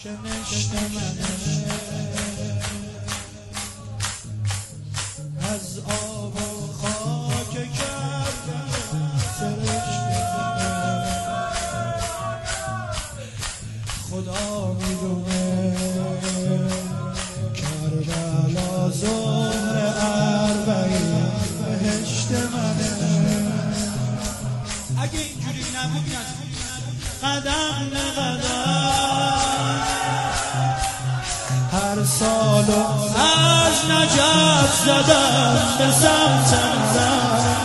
کنشت منه از آب و خاک کردم سرشت منه خدا میدونه کربلا ظهر اربعین بهشت منه اگه اینجوری نبود قدم به قدم هر سال از نجف زدم به سمت نظر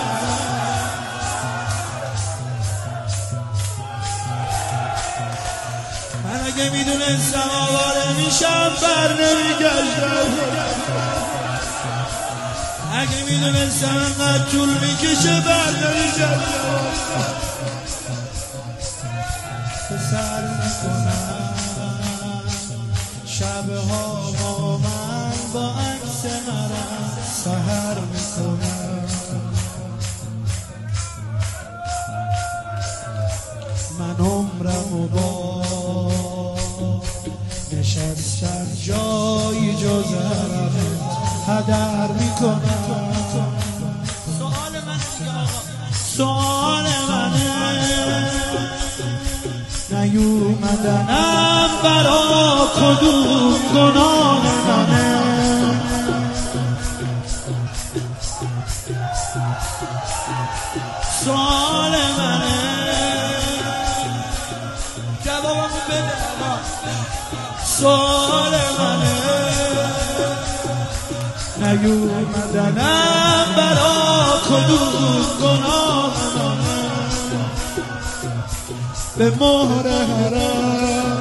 من اگه میدونستم آواره میشم بر نمیگشتم اگه میدونستم انقدر طول میکشه بر نمیگشتم سر میکنم شبها با من با عکس مرم سحر میکنم من عمرم با نشستن جایی جز عربت هدر میکنم سوال منه نیومدنم برا کدوم گناه منه سوال منه جوابمو بده سوال منه نیومدنم برا کدوم گناه منه به مهر حرم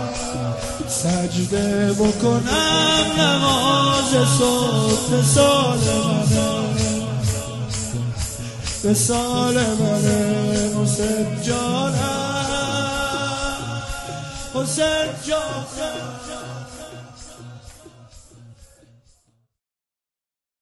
سجده بکنم نماز صبح به سال منه به سال منه حسین جانم حسین جانم